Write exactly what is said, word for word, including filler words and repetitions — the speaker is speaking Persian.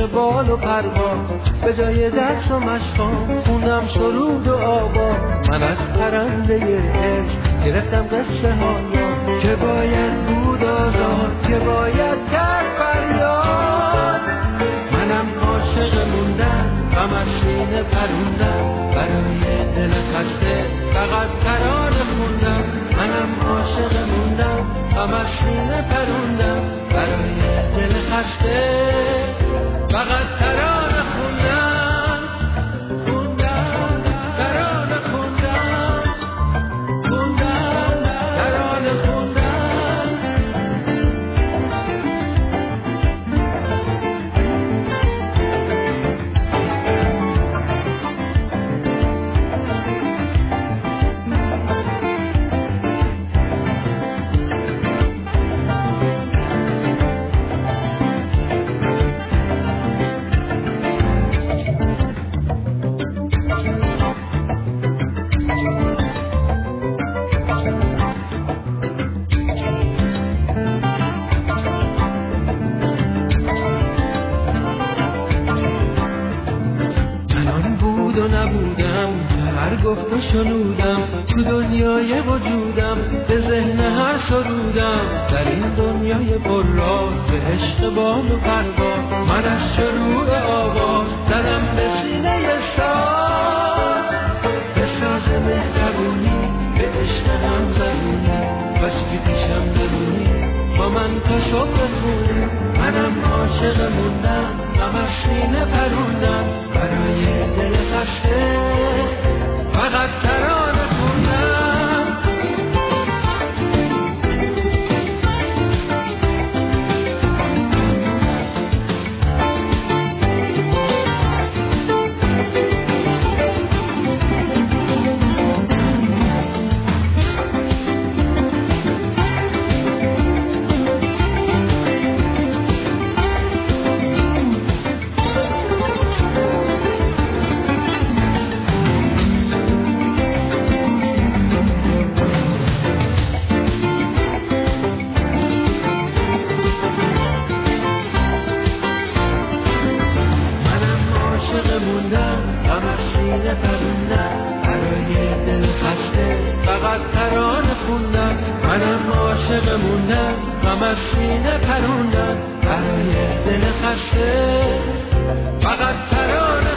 عشق بال و پرواز، به جای درس و مشقام خوندم سرود و آوا. من از پرنده عشق گرفتم قصه هایا، که باید بود آزاد، که باید کرد فریاد. منم عاشق موندم، غم از سینه پروندم، برای دل خسته فقط ترانه خوندم. منم عاشق موندم، غم از سینه پروندم، برای دل خسته فقط ترانه خوندم. خوندم ترانه خوندم، خوندم ترانه خوندم. گفت و شنودم تو دنیای وجودم، به ذهن هر سرودم در این دنیای پر راز، به عشق بال و پرواز. من از شروع آواز زدم به سینه ساز، به ساز مهربونی، به عشق هم زبونی، بس که پیشم درونی با من تا صبح خونی. منم عاشق موندم، غم از سینه پروندم، برای دل خسته فقط ترانه خوندم. منم عاشق موندم، غم از سینه پروندم، برای دل خسته فقط ترانه